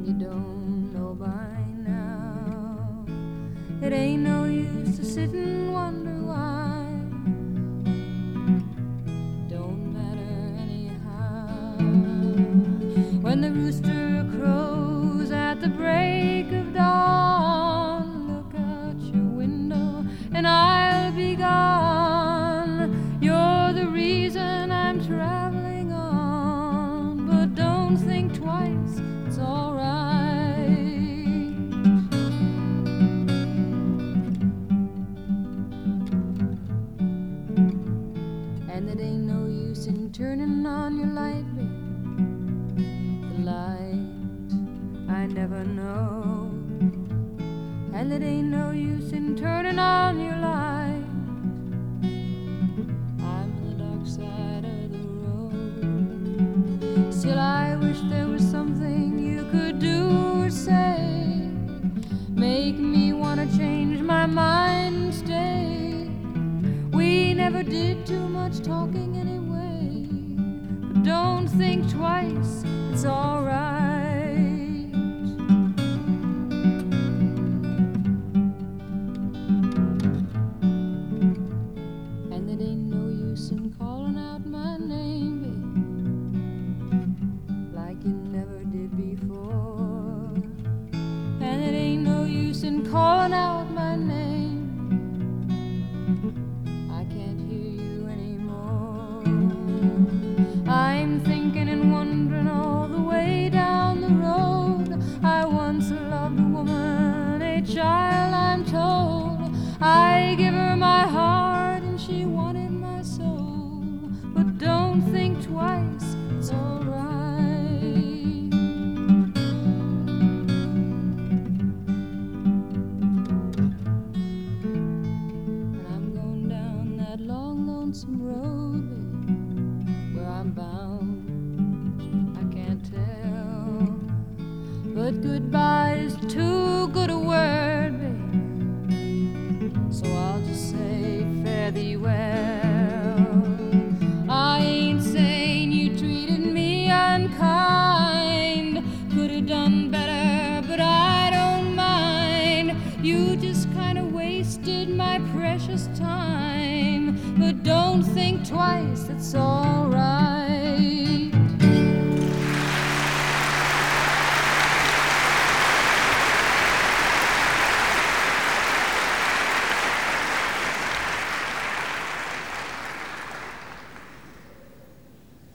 you don't know by now. It ain't no use to sit and wonder why. Don't matter anyhow. When the rooster crows at the break of dawn, look out your window and I'll be gone. You're the reason I'm traveling on, but don't think twice, it's all right. And it ain't no use in turning on your light, babe. The light I never know. And it ain't no use in turning on your light. I'm on the dark side of the road. Still I wish there was something you could do or say, make me wanna change my mind and stay. We never did too much talking anyway, but don't think twice, it's all right. And it ain't no use in calling out my name, babe, like you never did before. And it ain't no use in calling out my name, I can't hear you anymore. I'm thinking and wondering all the way down the road. I once loved a woman, a child I'm told. I give her my heart and she wanted my soul. But don't think twice, it's all right. And I'm going down that long, lonesome road, babe, where I'm bound, I can't tell. But goodbye is too good a word, babe, so I'll just say fare thee well. I ain't saying you treated me unkind, could have done better, but I don't mind. You just kinda wasted my precious time, but don't think twice, it's all right.